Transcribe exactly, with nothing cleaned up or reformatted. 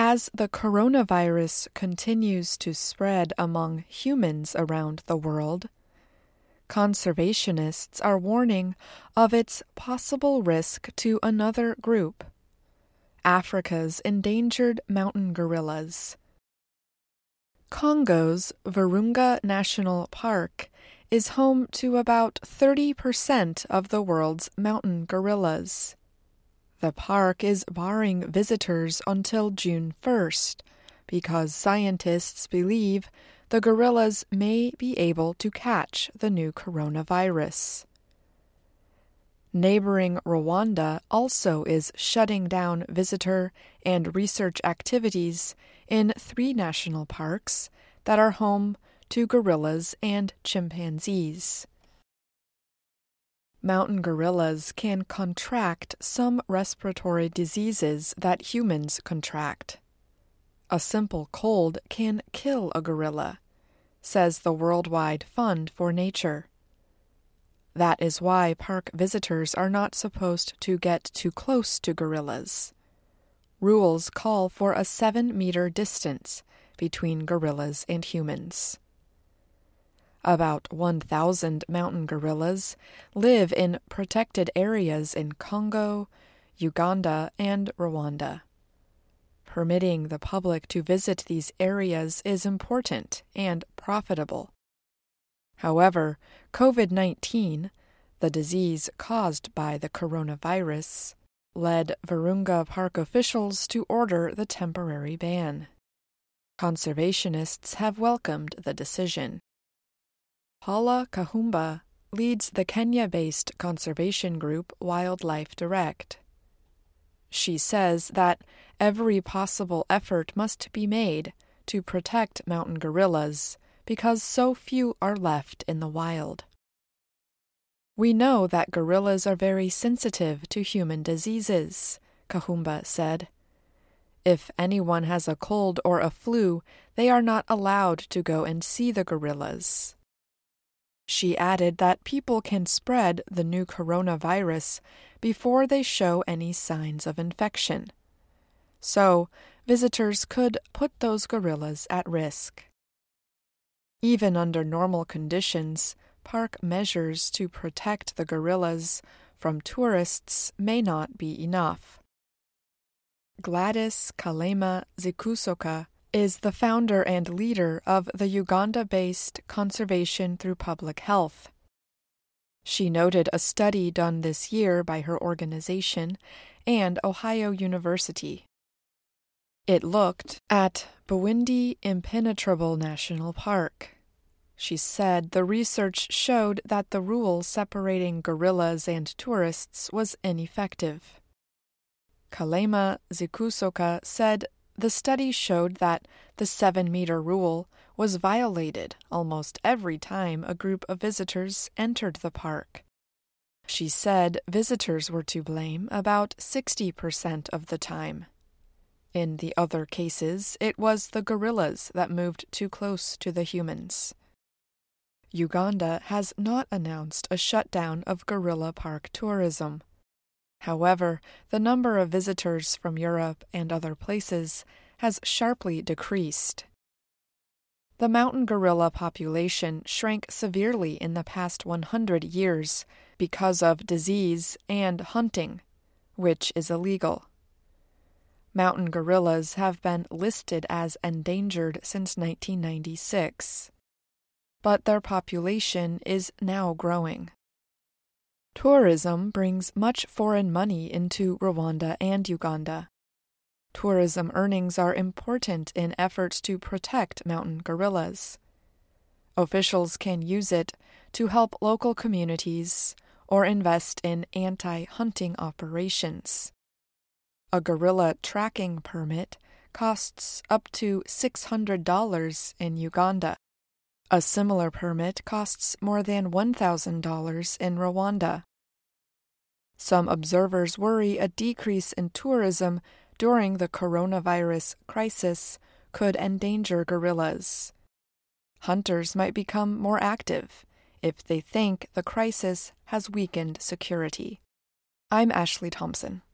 As the coronavirus continues to spread among humans around the world, conservationists are warning of its possible risk to another group, Africa's endangered mountain gorillas. Congo's Virunga National Park is home to about thirty percent of the world's mountain gorillas. The park is barring visitors until June first because scientists believe the gorillas may be able to catch the new coronavirus. Neighboring Rwanda also is shutting down visitor and research activities in three national parks that are home to gorillas and chimpanzees. Mountain gorillas can contract some respiratory diseases that humans contract. A simple cold can kill a gorilla, says the Worldwide Fund for Nature. That is why park visitors are not supposed to get too close to gorillas. Rules call for a seven-meter distance between gorillas and humans. About one thousand mountain gorillas live in protected areas in Congo, Uganda, and Rwanda. Permitting the public to visit these areas is important and profitable. However, COVID nineteen, the disease caused by the coronavirus, led Virunga Park officials to order the temporary ban. Conservationists have welcomed the decision. Paula Kahumba leads the Kenya-based conservation group Wildlife Direct. She says that every possible effort must be made to protect mountain gorillas because so few are left in the wild. We know that gorillas are very sensitive to human diseases, Kahumba said. If anyone has a cold or a flu, they are not allowed to go and see the gorillas. She added that people can spread the new coronavirus before they show any signs of infection. So, visitors could put those gorillas at risk. Even under normal conditions, park measures to protect the gorillas from tourists may not be enough. Gladys Kalema Zikusoka is the founder and leader of the Uganda-based Conservation Through Public Health. She noted a study done this year by her organization and Ohio University. It looked at Bwindi Impenetrable National Park. She said the research showed that the rule separating gorillas and tourists was ineffective. Kalema Zikusoka said the study showed that the seven-meter rule was violated almost every time a group of visitors entered the park. She said visitors were to blame about sixty percent of the time. In the other cases, it was the gorillas that moved too close to the humans. Uganda has not announced a shutdown of gorilla park tourism. However, the number of visitors from Europe and other places has sharply decreased. The mountain gorilla population shrank severely in the past one hundred years because of disease and hunting, which is illegal. Mountain gorillas have been listed as endangered since nineteen ninety-six, but their population is now growing. Tourism brings much foreign money into Rwanda and Uganda. Tourism earnings are important in efforts to protect mountain gorillas. Officials can use it to help local communities or invest in anti-hunting operations. A gorilla tracking permit costs up to six hundred dollars in Uganda. A similar permit costs more than one thousand dollars in Rwanda. Some observers worry a decrease in tourism during the coronavirus crisis could endanger gorillas. Hunters might become more active if they think the crisis has weakened security. I'm Ashley Thompson.